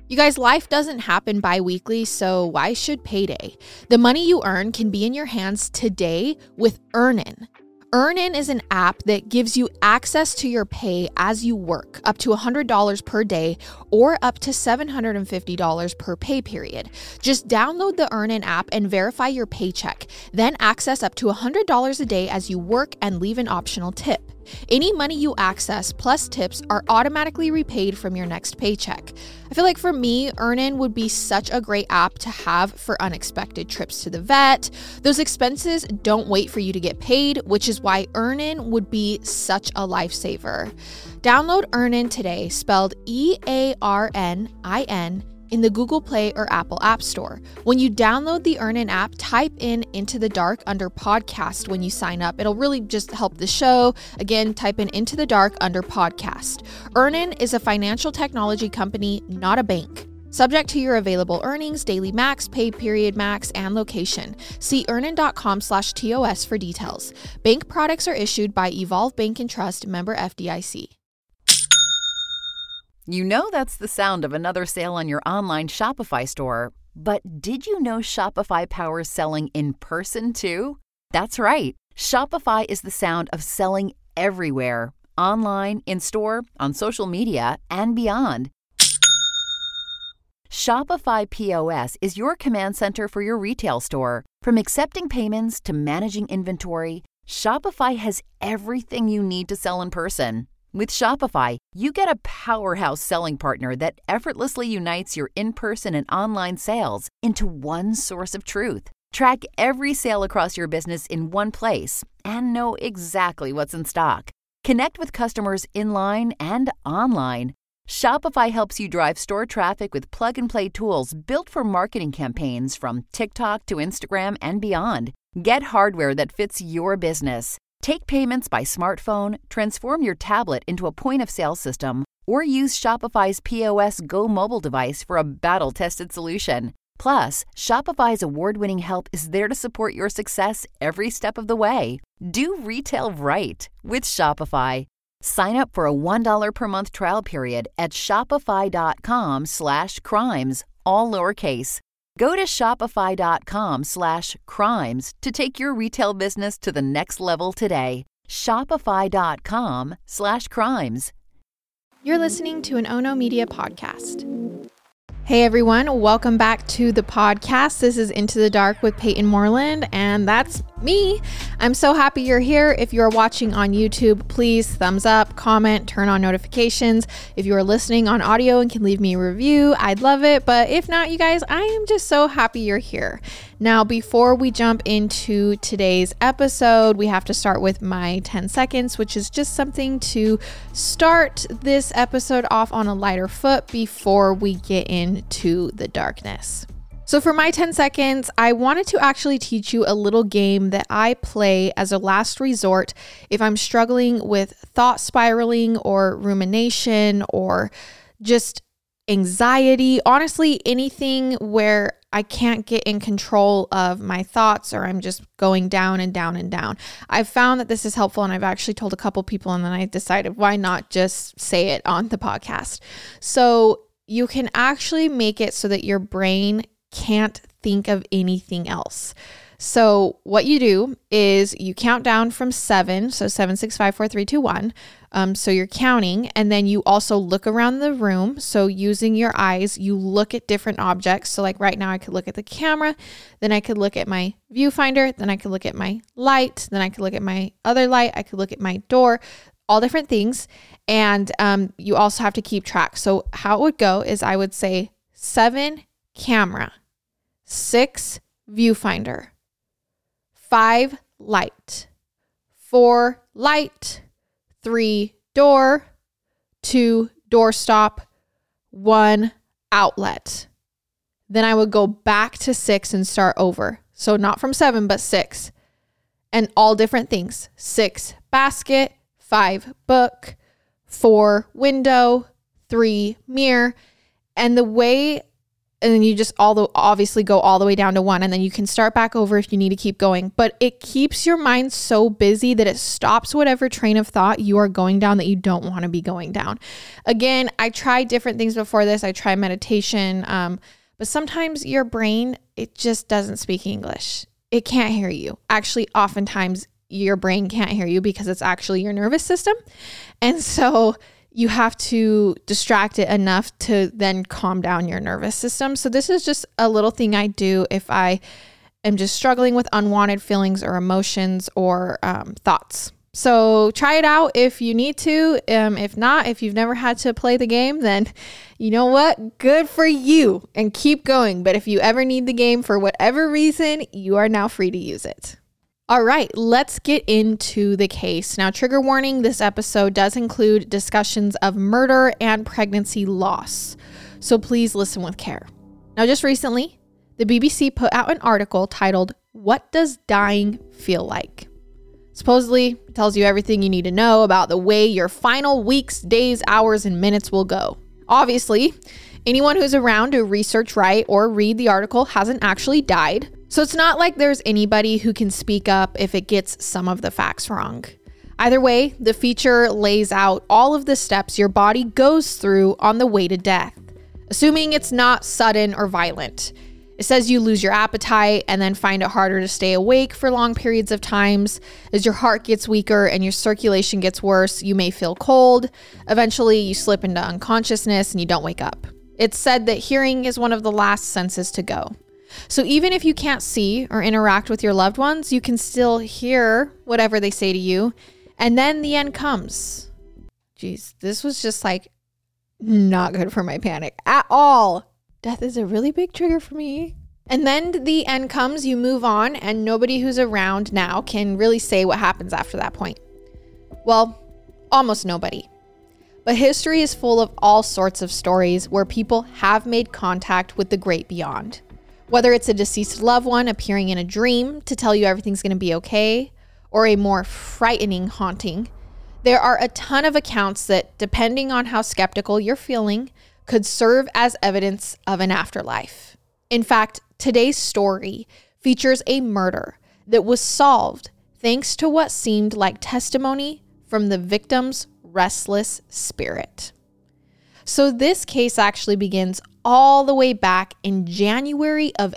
You guys, life doesn't happen bi-weekly, so why should payday? The money you earn can be in your hands today with Earnin. Earnin is an app that gives you access to your pay as you work, up to $100 per day or up to $750 per pay period. Just download the Earnin app and verify your paycheck, then access up to $100 a day as you work and leave an optional tip. Any money you access plus tips are automatically repaid from your next paycheck. I feel like for me, Earnin would be such a great app to have for unexpected trips to the vet. Those expenses don't wait for you to get paid, which is why Earnin would be such a lifesaver. Download Earnin today, spelled EARNIN, in the Google Play or Apple App Store. When you download the Earnin app, type in Into the Dark under podcast when you sign up. It'll really just help the show. Again, type in Into the Dark under podcast. Earnin is a financial technology company, not a bank. Subject to your available earnings, daily max, pay period max, and location. See earnin.com/TOS for details. Bank products are issued by Evolve Bank and Trust, member FDIC. You know that's the sound of another sale on your online Shopify store. But did you know Shopify powers selling in person too? That's right. Shopify is the sound of selling everywhere. Online, in-store, on social media, and beyond. Shopify POS is your command center for your retail store. From accepting payments to managing inventory, Shopify has everything you need to sell in person. With Shopify, you get a powerhouse selling partner that effortlessly unites your in-person and online sales into one source of truth. Track every sale across your business in one place and know exactly what's in stock. Connect with customers in-line and online. Shopify helps you drive store traffic with plug-and-play tools built for marketing campaigns from TikTok to Instagram and beyond. Get hardware that fits your business. Take payments by smartphone, transform your tablet into a point-of-sale system, or use Shopify's POS Go mobile device for a battle-tested solution. Plus, Shopify's award-winning help is there to support your success every step of the way. Do retail right with Shopify. Sign up for a $1 per month trial period at shopify.com/crimes, all lowercase. Go to shopify.com/crimes to take your retail business to the next level today. Shopify.com/crimes. You're listening to an Ono Media podcast. Hey everyone, welcome back to the podcast. This is Into the Dark with Peyton Moreland, and that's me. I'm so happy you're here. If you're watching on YouTube, please thumbs up, comment, turn on notifications. If you are listening on audio and can leave me a review, I'd love it. But if not, you guys, I am just so happy you're here. Now, before we jump into today's episode, we have to start with my 10 seconds, which is just something to start this episode off on a lighter foot before we get into the darkness. So for my 10 seconds, I wanted to actually teach you a little game that I play as a last resort if I'm struggling with thought spiraling or rumination or just anxiety, honestly, anything where I can't get in control of my thoughts or I'm just going down and down and down. I've found that this is helpful, and I've actually told a couple people, and then I decided why not just say it on the podcast. So you can actually make it so that your brain can't think of anything else. So what you do is you count down from 7, so 7, 6, 5, 4, 3, 2, 1. So you're counting, and then you also look around the room. So using your eyes, you look at different objects. So like right now I could look at the camera, then I could look at my viewfinder, then I could look at my light, then I could look at my other light, I could look at my door, all different things. And you also have to keep track. So how it would go is I would say 7 camera, 6 viewfinder, 5 light, 4 light, 3 door, 2 doorstop, 1 outlet. Then I would go back to 6 and start over. So not from 7, but 6. And all different things. 6 basket, 5 book, 4 window, 3 mirror. And the way And then you just obviously go all the way down to 1, and then you can start back over if you need to keep going. But it keeps your mind so busy that it stops whatever train of thought you are going down that you don't want to be going down. Again, I tried different things before this. I tried meditation, but sometimes your brain, it just doesn't speak English. It can't hear you. Actually, oftentimes your brain can't hear you because it's actually your nervous system. And so you have to distract it enough to then calm down your nervous system. So this is just a little thing I do if I am just struggling with unwanted feelings or emotions or thoughts. So try it out if you need to. If not, if you've never had to play the game, then you know what? Good for you, and keep going. But if you ever need the game for whatever reason, you are now free to use it. All right, let's get into the case. Now, trigger warning, this episode does include discussions of murder and pregnancy loss. So please listen with care. Now, just recently, the BBC put out an article titled, "What Does Dying Feel Like?" Supposedly, it tells you everything you need to know about the way your final weeks, days, hours, and minutes will go. Obviously, anyone who's around to research, write, or read the article hasn't actually died. So it's not like there's anybody who can speak up if it gets some of the facts wrong. Either way, the feature lays out all of the steps your body goes through on the way to death, assuming it's not sudden or violent. It says you lose your appetite and then find it harder to stay awake for long periods of times. As your heart gets weaker and your circulation gets worse, you may feel cold. Eventually, you slip into unconsciousness and you don't wake up. It's said that hearing is one of the last senses to go. So even if you can't see or interact with your loved ones, you can still hear whatever they say to you. And then the end comes. Jeez, this was just like not good for my panic at all. Death is a really big trigger for me. And then the end comes, you move on, and nobody who's around now can really say what happens after that point. Well, almost nobody. But history is full of all sorts of stories where people have made contact with the great beyond. Whether it's a deceased loved one appearing in a dream to tell you everything's going to be okay, or a more frightening haunting, there are a ton of accounts that, depending on how skeptical you're feeling, could serve as evidence of an afterlife. In fact, today's story features a murder that was solved thanks to what seemed like testimony from the victim's restless spirit. So this case actually begins all the way back in January of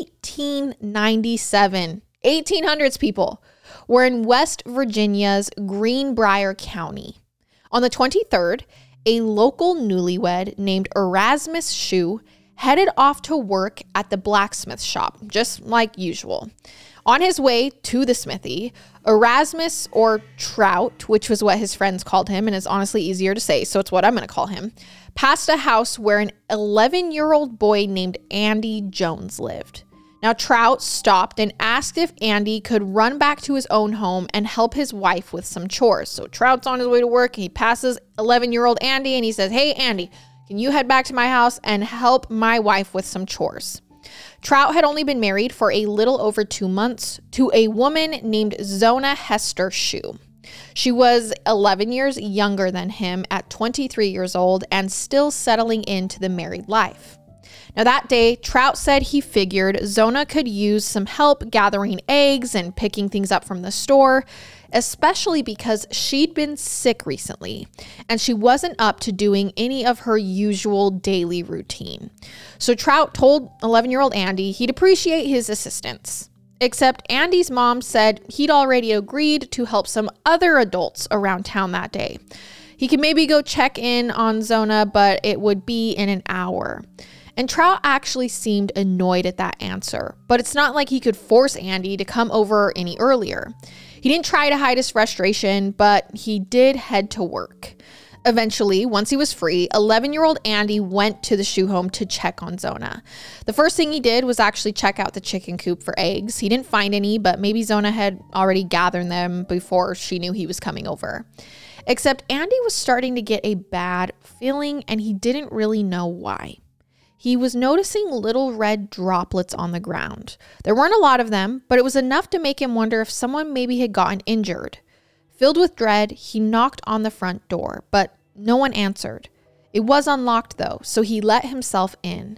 1897. 1800s, people. We're in West Virginia's Greenbrier County. On the 23rd, a local newlywed named Erasmus Shue headed off to work at the blacksmith shop, just like usual. On his way to the smithy, Erasmus, or Trout, which was what his friends called him, and is honestly easier to say, so it's what I'm going to call him, passed a house where an 11-year-old boy named Andy Jones lived. Now, Trout stopped and asked if Andy could run back to his own home and help his wife with some chores. So Trout's on his way to work, and he passes 11-year-old Andy, and he says, "Hey, Andy, can you head back to my house and help my wife with some chores?" Trout had only been married for a little over 2 months to a woman named Zona Hester Shue. She was 11 years younger than him at 23 years old and still settling into the married life. Now that day, Trout said he figured Zona could use some help gathering eggs and picking things up from the store, especially because she'd been sick recently and she wasn't up to doing any of her usual daily routine. So Trout told 11-year-old Andy he'd appreciate his assistance. Except Andy's mom said he'd already agreed to help some other adults around town that day. He could maybe go check in on Zona, but it would be in an hour. And Trout actually seemed annoyed at that answer, but it's not like he could force Andy to come over any earlier. He didn't try to hide his frustration, but he did head to work. Eventually, once he was free, 11-year-old Andy went to the Shue home to check on Zona. The first thing he did was actually check out the chicken coop for eggs. He didn't find any, but maybe Zona had already gathered them before she knew he was coming over. Except Andy was starting to get a bad feeling, and he didn't really know why. He was noticing little red droplets on the ground. There weren't a lot of them, but it was enough to make him wonder if someone maybe had gotten injured. Filled with dread, he knocked on the front door, but no one answered. It was unlocked though, so he let himself in.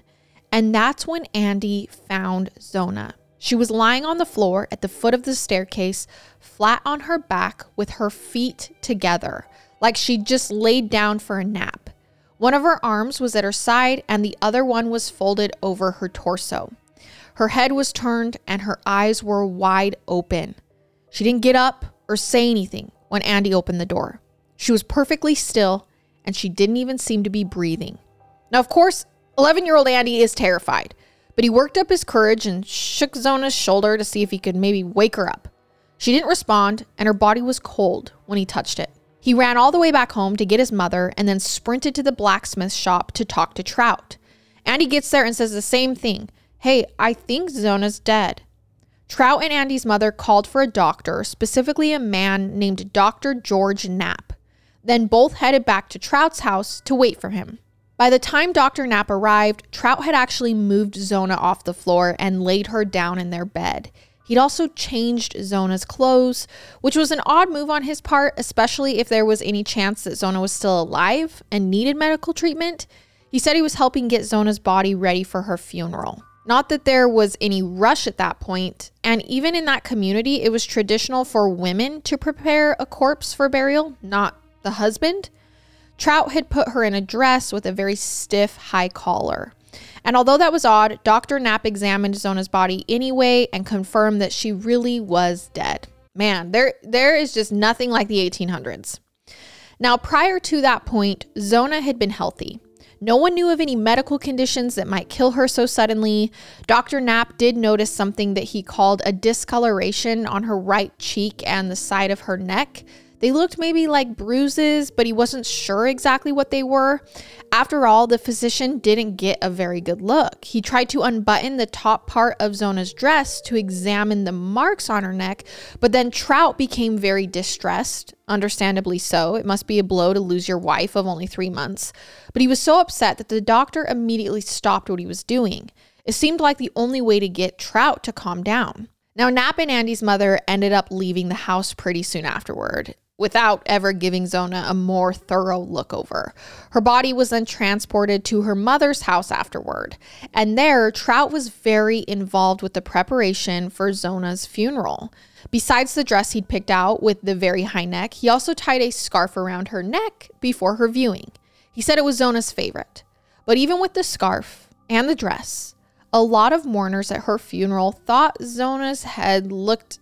And that's when Andy found Zona. She was lying on the floor at the foot of the staircase, flat on her back with her feet together, like she just laid down for a nap. One of her arms was at her side and the other one was folded over her torso. Her head was turned and her eyes were wide open. She didn't get up or say anything when Andy opened the door. She was perfectly still and she didn't even seem to be breathing. Now, of course, 11-year-old Andy is terrified, but he worked up his courage and shook Zona's shoulder to see if he could maybe wake her up. She didn't respond and her body was cold when he touched it. He ran all the way back home to get his mother and then sprinted to the blacksmith shop to talk to Trout. Andy gets there and says the same thing. Hey, I think Zona's dead. Trout and Andy's mother called for a doctor, specifically a man named Dr. George Knapp. Then both headed back to Trout's house to wait for him. By the time Dr. Knapp arrived, Trout had actually moved Zona off the floor and laid her down in their bed. He'd also changed Zona's clothes, which was an odd move on his part, especially if there was any chance that Zona was still alive and needed medical treatment. He said he was helping get Zona's body ready for her funeral. Not that there was any rush at that point, and even in that community, it was traditional for women to prepare a corpse for burial, not the husband. Trout had put her in a dress with a very stiff high collar. And although that was odd, Dr. Knapp examined Zona's body anyway and confirmed that she really was dead. Man, there is just nothing like the 1800s. Now, prior to that point, Zona had been healthy. No one knew of any medical conditions that might kill her so suddenly. Dr. Knapp did notice something that he called a discoloration on her right cheek and the side of her neck. They looked maybe like bruises, but he wasn't sure exactly what they were. After all, the physician didn't get a very good look. He tried to unbutton the top part of Zona's dress to examine the marks on her neck, but then Trout became very distressed, understandably so. It must be a blow to lose your wife of only 3 months. But he was so upset that the doctor immediately stopped what he was doing. It seemed like the only way to get Trout to calm down. Now, Knapp and Andy's mother ended up leaving the house pretty soon afterward, without ever giving Zona a more thorough look over. Her body was then transported to her mother's house afterward. And there, Trout was very involved with the preparation for Zona's funeral. Besides the dress he'd picked out with the very high neck, he also tied a scarf around her neck before her viewing. He said it was Zona's favorite. But even with the scarf and the dress, a lot of mourners at her funeral thought Zona's head looked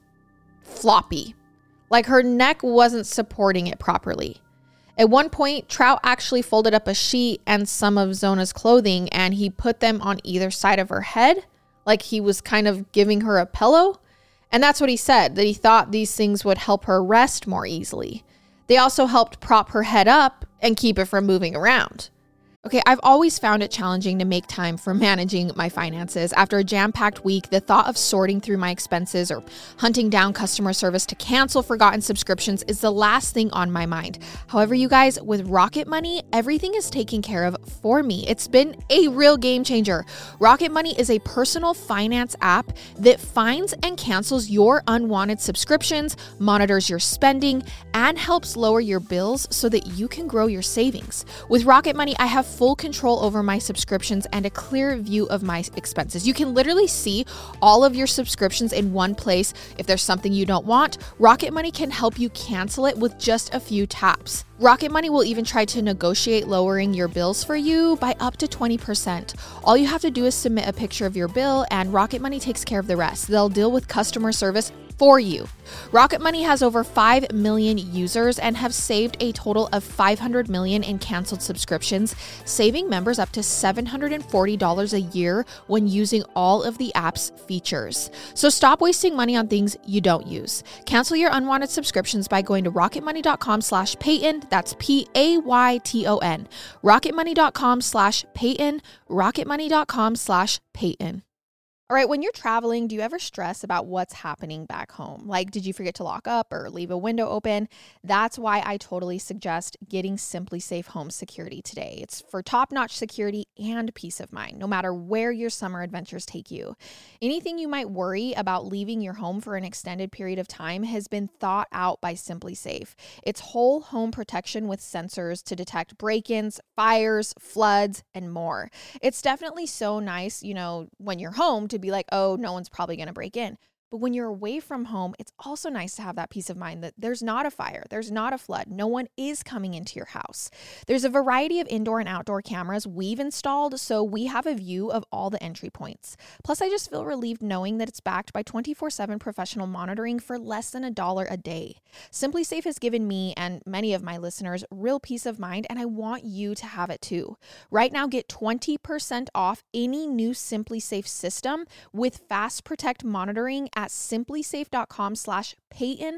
floppy. Like her neck wasn't supporting it properly. At one point, Trout actually folded up a sheet and some of Zona's clothing and he put them on either side of her head, like he was kind of giving her a pillow. And that's what he said, that he thought these things would help her rest more easily. They also helped prop her head up and keep it from moving around. Okay, I've always found it challenging to make time for managing my finances. After a jam-packed week, the thought of sorting through my expenses or hunting down customer service to cancel forgotten subscriptions is the last thing on my mind. However, you guys, with Rocket Money, everything is taken care of for me. It's been a real game changer. Rocket Money is a personal finance app that finds and cancels your unwanted subscriptions, monitors your spending, and helps lower your bills so that you can grow your savings. With Rocket Money, I have full control over my subscriptions and a clear view of my expenses. You can literally see all of your subscriptions in one place. If there's something you don't want, Rocket Money can help you cancel it with just a few taps. Rocket Money will even try to negotiate lowering your bills for you by up to 20%. All you have to do is submit a picture of your bill and Rocket Money takes care of the rest. They'll deal with customer service for you. Rocket Money has over 5 million users and have saved a total of $500 million in canceled subscriptions, saving members up to $740 a year when using all of the app's features. So stop wasting money on things you don't use. Cancel your unwanted subscriptions by going to rocketmoney.com/Payton. That's Payton. Rocketmoney.com/Payton. Rocketmoney.com/Payton. All right, when you're traveling, do you ever stress about what's happening back home? Like, did you forget to lock up or leave a window open? That's why I totally suggest getting SimpliSafe Home Security today. It's for top-notch security and peace of mind, no matter where your summer adventures take you. Anything you might worry about leaving your home for an extended period of time has been thought out by SimpliSafe. It's whole home protection with sensors to detect break-ins, fires, floods, and more. It's definitely so nice, when you're home to be like, oh, no one's probably going to break in. But when you're away from home, it's also nice to have that peace of mind that there's not a fire, there's not a flood, no one is coming into your house. There's a variety of indoor and outdoor cameras we've installed, so we have a view of all the entry points. Plus, I just feel relieved knowing that it's backed by 24/7 professional monitoring for less than $1 a day. SimpliSafe has given me and many of my listeners real peace of mind, and I want you to have it too. Right now, get 20% off any new SimpliSafe system with Fast Protect monitoring at simplisafe.com/Payton,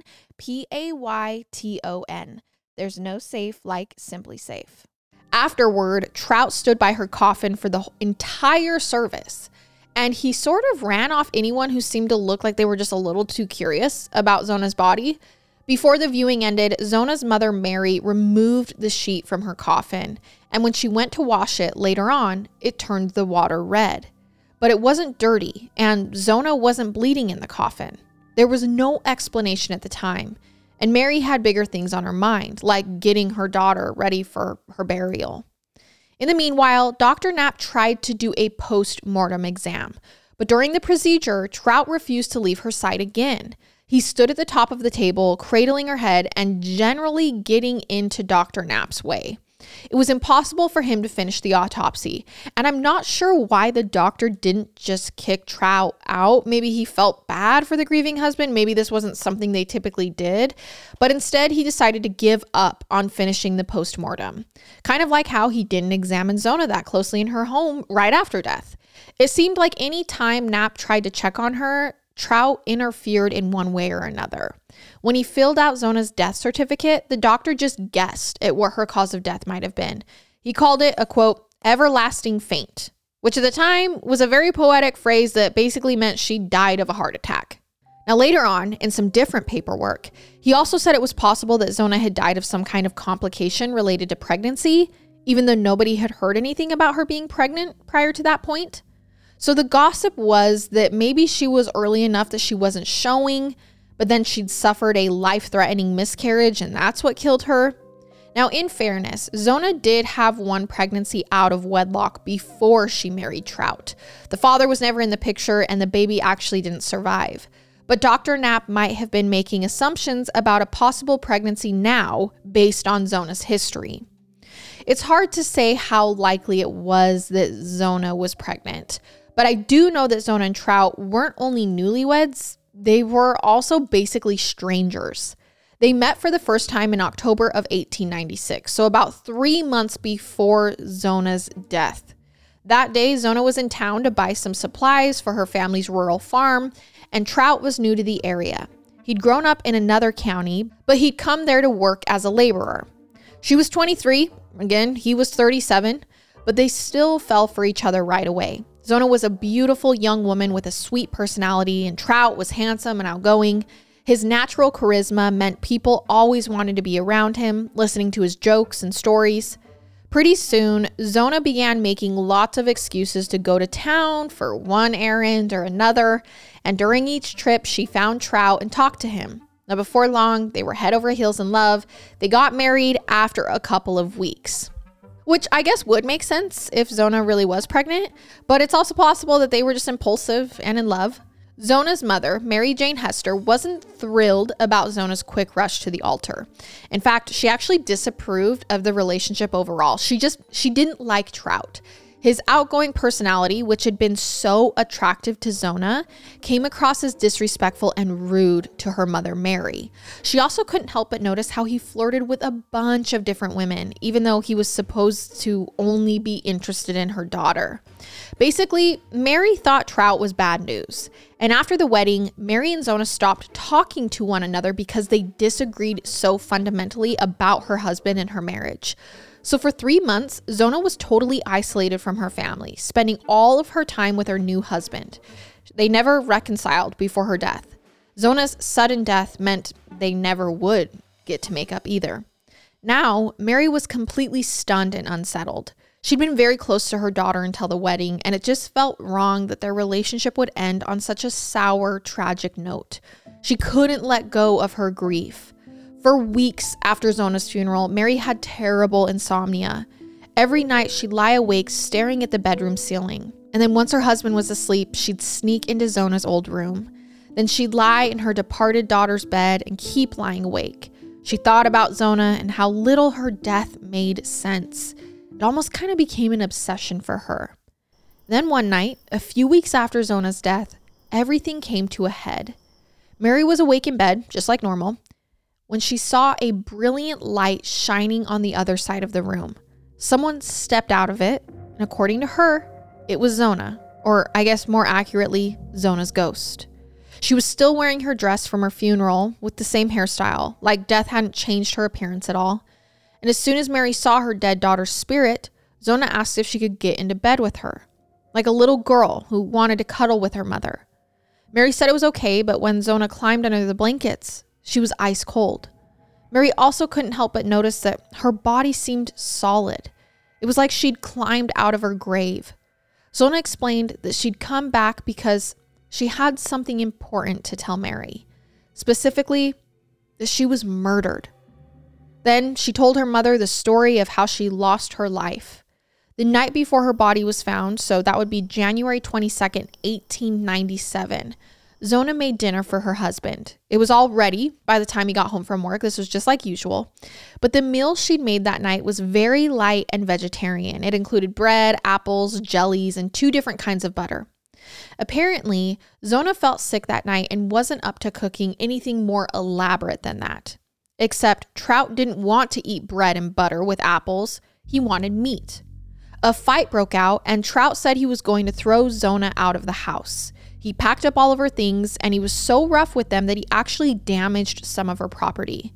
Payton. There's no safe like SimpliSafe. Afterward, Trout stood by her coffin for the entire service, and he sort of ran off anyone who seemed to look like they were just a little too curious about Zona's body. Before the viewing ended, Zona's mother, Mary, removed the sheet from her coffin, and when she went to wash it later on, it turned the water red. But it wasn't dirty, and Zona wasn't bleeding in the coffin. There was no explanation at the time, and Mary had bigger things on her mind, like getting her daughter ready for her burial. In the meanwhile, Dr. Knapp tried to do a post-mortem exam, but during the procedure, Trout refused to leave her side again. He stood at the top of the table, cradling her head and generally getting into Dr. Knapp's way. It was impossible for him to finish the autopsy, and I'm not sure why the doctor didn't just kick Trout out. Maybe he felt bad for the grieving husband. Maybe this wasn't something they typically did, but instead he decided to give up on finishing the postmortem. Kind of like how he didn't examine Zona that closely in her home right after death. It seemed like any time Knapp tried to check on her, Trout interfered in one way or another. When he filled out Zona's death certificate, the doctor just guessed at what her cause of death might have been. He called it a, quote, everlasting faint, which at the time was a very poetic phrase that basically meant she died of a heart attack. Now later on, in some different paperwork, he also said it was possible that Zona had died of some kind of complication related to pregnancy, even though nobody had heard anything about her being pregnant prior to that point. So the gossip was that maybe she was early enough that she wasn't showing, but then she'd suffered a life-threatening miscarriage, and that's what killed her. Now, in fairness, Zona did have one pregnancy out of wedlock before she married Trout. The father was never in the picture, and the baby actually didn't survive. But Dr. Knapp might have been making assumptions about a possible pregnancy now based on Zona's history. It's hard to say how likely it was that Zona was pregnant. But I do know that Zona and Trout weren't only newlyweds, they were also basically strangers. They met for the first time in October of 1896, so about 3 months before Zona's death. That day, Zona was in town to buy some supplies for her family's rural farm, and Trout was new to the area. He'd grown up in another county, but he'd come there to work as a laborer. She was 23, again, he was 37, but they still fell for each other right away. Zona was a beautiful young woman with a sweet personality, and Trout was handsome and outgoing. His natural charisma meant people always wanted to be around him, listening to his jokes and stories. Pretty soon, Zona began making lots of excuses to go to town for one errand or another, and during each trip, she found Trout and talked to him. Now, before long, they were head over heels in love. They got married after a couple of weeks, which I guess would make sense if Zona really was pregnant, but it's also possible that they were just impulsive and in love. Zona's mother, Mary Jane Hester, wasn't thrilled about Zona's quick rush to the altar. In fact, she actually disapproved of the relationship overall. She didn't like Trout. His outgoing personality, which had been so attractive to Zona, came across as disrespectful and rude to her mother, Mary. She also couldn't help but notice how he flirted with a bunch of different women, even though he was supposed to only be interested in her daughter. Basically, Mary thought Trout was bad news. And after the wedding, Mary and Zona stopped talking to one another because they disagreed so fundamentally about her husband and her marriage. So for 3 months, Zona was totally isolated from her family, spending all of her time with her new husband. They never reconciled before her death. Zona's sudden death meant they never would get to make up either. Now, Mary was completely stunned and unsettled. She'd been very close to her daughter until the wedding, and it just felt wrong that their relationship would end on such a sour, tragic note. She couldn't let go of her grief. For weeks after Zona's funeral, Mary had terrible insomnia. Every night, she'd lie awake staring at the bedroom ceiling. And then once her husband was asleep, she'd sneak into Zona's old room. Then she'd lie in her departed daughter's bed and keep lying awake. She thought about Zona and how little her death made sense. It almost kind of became an obsession for her. Then one night, a few weeks after Zona's death, everything came to a head. Mary was awake in bed, just like normal, when she saw a brilliant light shining on the other side of the room. Someone stepped out of it, and according to her, it was Zona, or I guess more accurately, Zona's ghost. She was still wearing her dress from her funeral with the same hairstyle, like death hadn't changed her appearance at all. And as soon as Mary saw her dead daughter's spirit, Zona asked if she could get into bed with her, like a little girl who wanted to cuddle with her mother. Mary said it was okay, but when Zona climbed under the blankets, she was ice cold. Mary also couldn't help but notice that her body seemed solid. It was like she'd climbed out of her grave. Zona explained that she'd come back because she had something important to tell Mary, specifically that she was murdered. Then she told her mother the story of how she lost her life. The night before her body was found, so that would be January 22nd, 1897, Zona made dinner for her husband. It was all ready by the time he got home from work. This was just like usual. But the meal she'd made that night was very light and vegetarian. It included bread, apples, jellies, and 2 different kinds of butter. Apparently, Zona felt sick that night and wasn't up to cooking anything more elaborate than that. Except Trout didn't want to eat bread and butter with apples. He wanted meat. A fight broke out, and Trout said he was going to throw Zona out of the house. He packed up all of her things, and he was so rough with them that he actually damaged some of her property.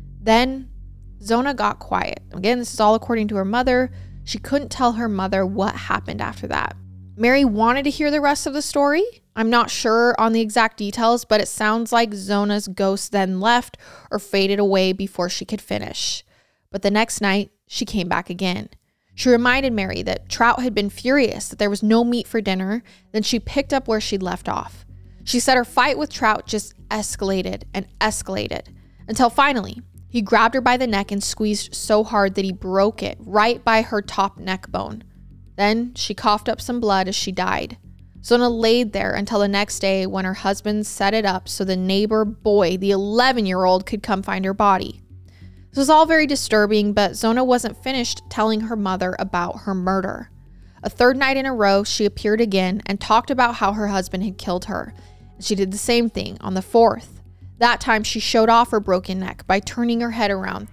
Then Zona got quiet. Again, this is all according to her mother. She couldn't tell her mother what happened after that. Mary wanted to hear the rest of the story. I'm not sure on the exact details, but it sounds like Zona's ghost then left or faded away before she could finish. But the next night, she came back again. She reminded Mary that Trout had been furious that there was no meat for dinner. Then she picked up where she'd left off. She said her fight with Trout just escalated and escalated until finally he grabbed her by the neck and squeezed so hard that he broke it right by her top neck bone. Then she coughed up some blood as she died. Zona laid there until the next day when her husband set it up so the neighbor boy, the 11-year-old, could come find her body. This was all very disturbing, but Zona wasn't finished telling her mother about her murder. A 3rd night in a row, she appeared again and talked about how her husband had killed her. She did the same thing on the 4th. That time, she showed off her broken neck by turning her head around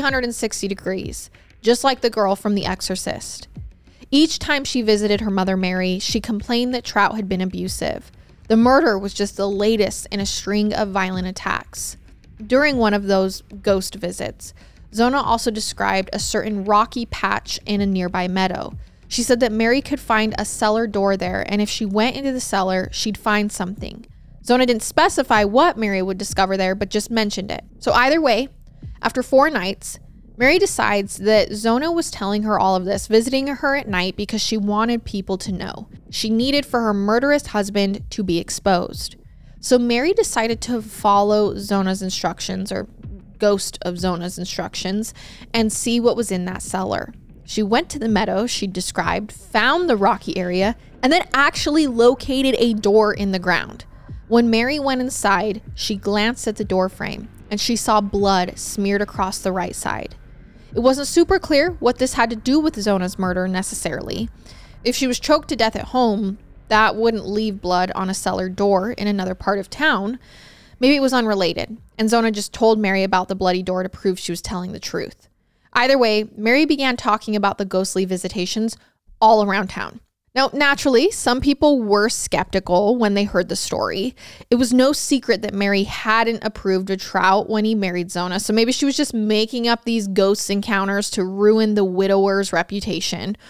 360 degrees, just like the girl from The Exorcist. Each time she visited her mother, Mary, she complained that Trout had been abusive. The murder was just the latest in a string of violent attacks. During one of those ghost visits, Zona also described a certain rocky patch in a nearby meadow. She said that Mary could find a cellar door there, and if she went into the cellar, she'd find something. Zona didn't specify what Mary would discover there, but just mentioned it. So either way, after 4 nights, Mary decides that Zona was telling her all of this, visiting her at night because she wanted people to know. She needed for her murderous husband to be exposed. So Mary decided to follow Zona's instructions, or ghost of Zona's instructions, and see what was in that cellar. She went to the meadow she described, found the rocky area, and then actually located a door in the ground. When Mary went inside, she glanced at the door frame, and she saw blood smeared across the right side. It wasn't super clear what this had to do with Zona's murder necessarily. If she was choked to death at home, that wouldn't leave blood on a cellar door in another part of town. Maybe it was unrelated, and Zona just told Mary about the bloody door to prove she was telling the truth. Either way, Mary began talking about the ghostly visitations all around town. Now, naturally, some people were skeptical when they heard the story. It was no secret that Mary hadn't approved of Trout when he married Zona, so maybe she was just making up these ghost encounters to ruin the widower's reputation.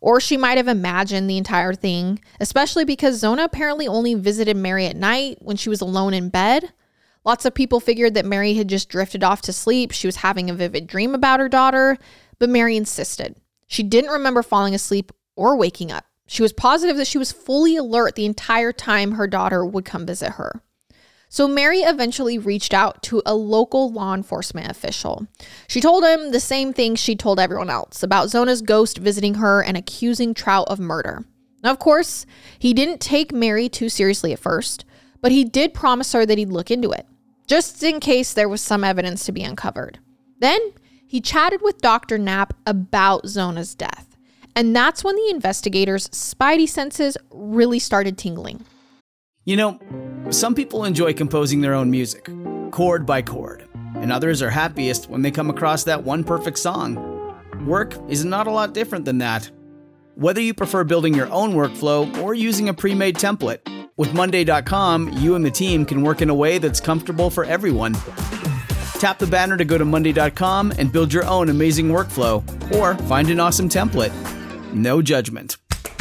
Or she might have imagined the entire thing, especially because Zona apparently only visited Mary at night when she was alone in bed. Lots of people figured that Mary had just drifted off to sleep. She was having a vivid dream about her daughter, but Mary insisted. She didn't remember falling asleep or waking up. She was positive that she was fully alert the entire time her daughter would come visit her. So Mary eventually reached out to a local law enforcement official. She told him the same thing she told everyone else about Zona's ghost visiting her and accusing Trout of murder. Now, of course, he didn't take Mary too seriously at first, but he did promise her that he'd look into it, just in case there was some evidence to be uncovered. Then he chatted with Dr. Knapp about Zona's death, and that's when the investigators' spidey senses really started tingling. You know, some people enjoy composing their own music, chord by chord, and others are happiest when they come across that one perfect song. Work is not a lot different than that. Whether you prefer building your own workflow or using a pre-made template, with Monday.com, you and the team can work in a way that's comfortable for everyone. Tap the banner to go to Monday.com and build your own amazing workflow, or find an awesome template. No judgment.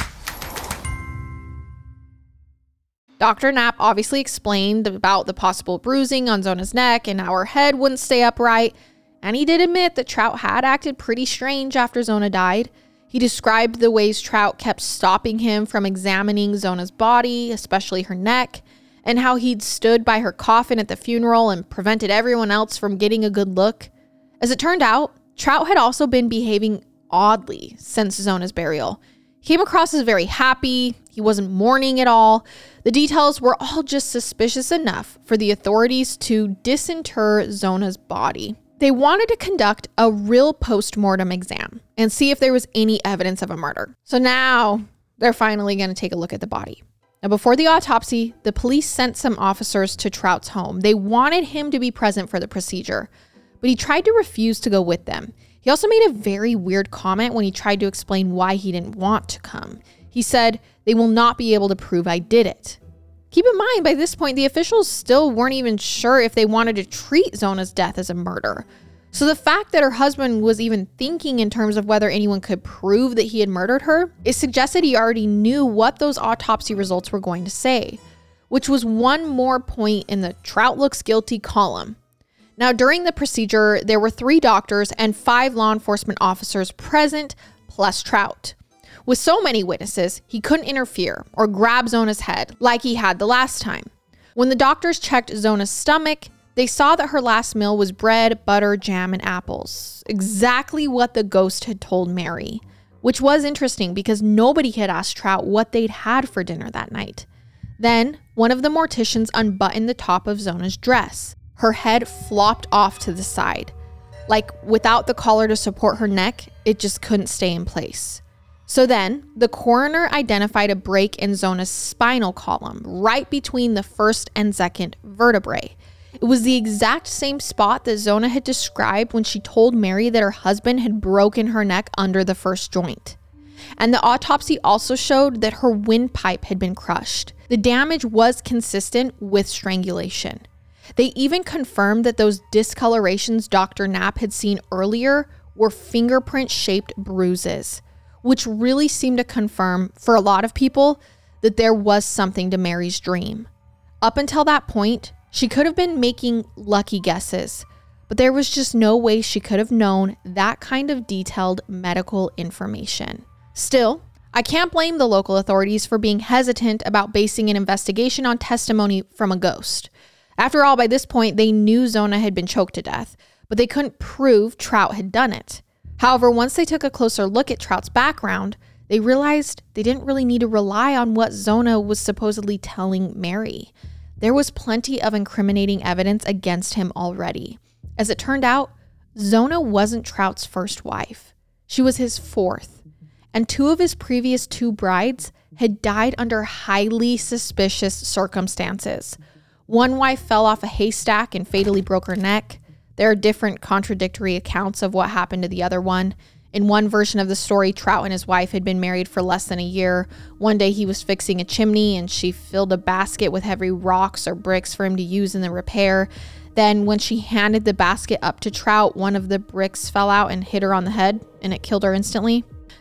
Dr. Knapp obviously explained about the possible bruising on Zona's neck and how her head wouldn't stay upright, and he did admit that Trout had acted pretty strange after Zona died. He described the ways Trout kept stopping him from examining Zona's body, especially her neck, and how he'd stood by her coffin at the funeral and prevented everyone else from getting a good look. As it turned out, Trout had also been behaving oddly since Zona's burial. He came across as very happy. He wasn't mourning at all. The details were all just suspicious enough for the authorities to disinter Zona's body. They wanted to conduct a real post-mortem exam and see if there was any evidence of a murder. So now they're finally going to take a look at the body. Now, before the autopsy, the police sent some officers to Trout's home. They wanted him to be present for the procedure, but he tried to refuse to go with them. He also made a very weird comment when he tried to explain why he didn't want to come. He said, "They will not be able to prove I did it." Keep in mind, by this point, the officials still weren't even sure if they wanted to treat Zona's death as a murder. So the fact that her husband was even thinking in terms of whether anyone could prove that he had murdered her, it suggested he already knew what those autopsy results were going to say, which was one more point in the Trout looks guilty column. Now, during the procedure, there were 3 doctors and 5 law enforcement officers present, plus Trout. With so many witnesses, he couldn't interfere or grab Zona's head like he had the last time. When the doctors checked Zona's stomach, they saw that her last meal was bread, butter, jam, and apples. Exactly what the ghost had told Mary, which was interesting because nobody had asked Trout what they'd had for dinner that night. Then, one of the morticians unbuttoned the top of Zona's dress. Her head flopped off to the side. Like, without the collar to support her neck, it just couldn't stay in place. So then, the coroner identified a break in Zona's spinal column, right between the first and second vertebrae. It was the exact same spot that Zona had described when she told Mary that her husband had broken her neck under the first joint. And the autopsy also showed that her windpipe had been crushed. The damage was consistent with strangulation. They even confirmed that those discolorations Dr. Knapp had seen earlier were fingerprint-shaped bruises, which really seemed to confirm for a lot of people that there was something to Mary's dream. Up until that point, she could have been making lucky guesses, but there was just no way she could have known that kind of detailed medical information. Still, I can't blame the local authorities for being hesitant about basing an investigation on testimony from a ghost. After all, by this point, they knew Zona had been choked to death, but they couldn't prove Trout had done it. However, once they took a closer look at Trout's background, they realized they didn't really need to rely on what Zona was supposedly telling Mary. There was plenty of incriminating evidence against him already. As it turned out, Zona wasn't Trout's first wife. She was his 4th, and 2 of his previous 2 brides had died under highly suspicious circumstances. One wife fell off a haystack and fatally broke her neck. There are different contradictory accounts of what happened to the other one. In one version of the story, Trout and his wife had been married for less than a year. One day he was fixing a chimney and she filled a basket with heavy rocks or bricks for him to use in the repair. Then when she handed the basket up to Trout, one of the bricks fell out and hit her on the head and it killed her instantly.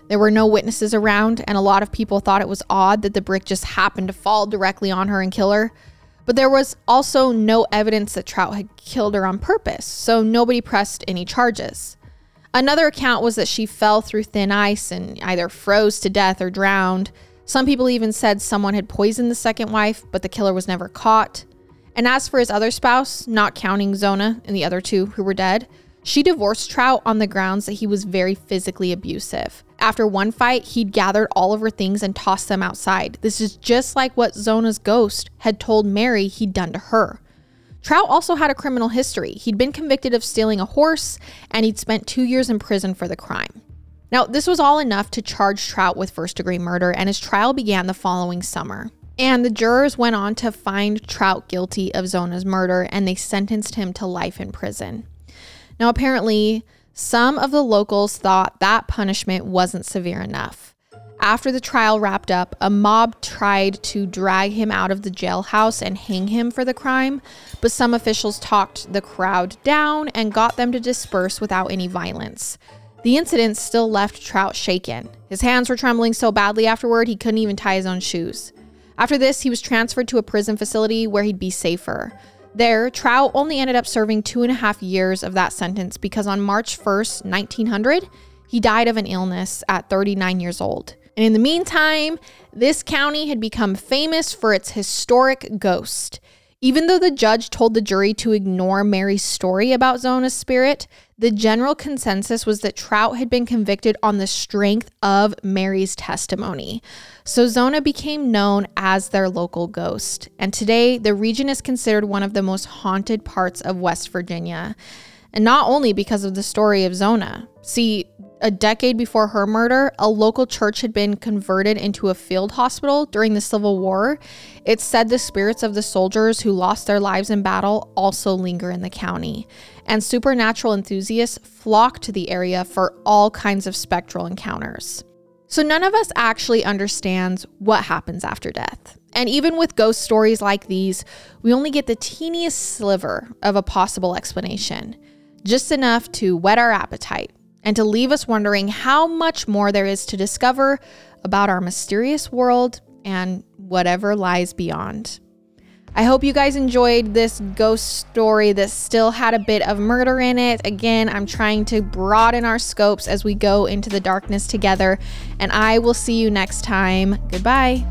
There were no witnesses around, and a lot of people thought it was odd that the brick just happened to fall directly on her and kill her. But there was also no evidence that Trout had killed her on purpose, so nobody pressed any charges. Another account was that she fell through thin ice and either froze to death or drowned. Some people even said someone had poisoned the second wife, but the killer was never caught. And as for his other spouse, not counting Zona and the other two who were dead, she divorced Trout on the grounds that he was very physically abusive. After one fight, he'd gathered all of her things and tossed them outside. This is just like what Zona's ghost had told Mary he'd done to her. Trout also had a criminal history. He'd been convicted of stealing a horse, and he'd spent 2 years in prison for the crime. Now, this was all enough to charge Trout with first-degree murder, and his trial began the following summer. And the jurors went on to find Trout guilty of Zona's murder, and they sentenced him to life in prison. Now, apparently, some of the locals thought that punishment wasn't severe enough. After the trial wrapped up, a mob tried to drag him out of the jailhouse and hang him for the crime, but some officials talked the crowd down and got them to disperse without any violence. The incident still left Trout shaken. His hands were trembling so badly afterward, he couldn't even tie his own shoes. After this, he was transferred to a prison facility where he'd be safer. There, Trout only ended up serving 2.5 years of that sentence because on March 1st, 1900, he died of an illness at 39 years old. And in the meantime, this county had become famous for its historic ghost. Even though the judge told the jury to ignore Mary's story about Zona's spirit, the general consensus was that Trout had been convicted on the strength of Mary's testimony. So Zona became known as their local ghost. And today, the region is considered one of the most haunted parts of West Virginia. And not only because of the story of Zona. See, a decade before her murder, a local church had been converted into a field hospital during the Civil War. It's said the spirits of the soldiers who lost their lives in battle also linger in the county. And supernatural enthusiasts flock to the area for all kinds of spectral encounters. So none of us actually understands what happens after death. And even with ghost stories like these, we only get the teeniest sliver of a possible explanation. Just enough to whet our appetite and to leave us wondering how much more there is to discover about our mysterious world and whatever lies beyond. I hope you guys enjoyed this ghost story that still had a bit of murder in it. Again, I'm trying to broaden our scopes as we go into the darkness together, and I will see you next time. Goodbye.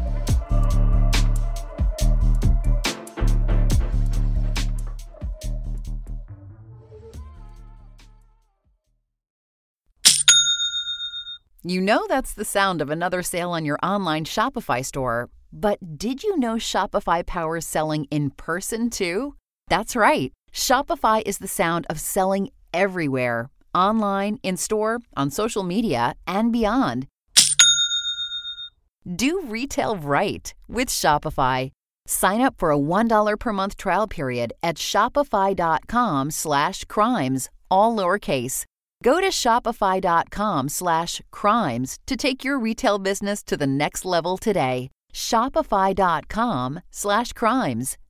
You know that's the sound of another sale on your online Shopify store. But did you know Shopify powers selling in person too? That's right. Shopify is the sound of selling everywhere. Online, in-store, on social media, and beyond. Do retail right with Shopify. Sign up for a $1 per month trial period at shopify.com/crimes, all lowercase. Go to shopify.com/crimes to take your retail business to the next level today. Shopify.com/crimes.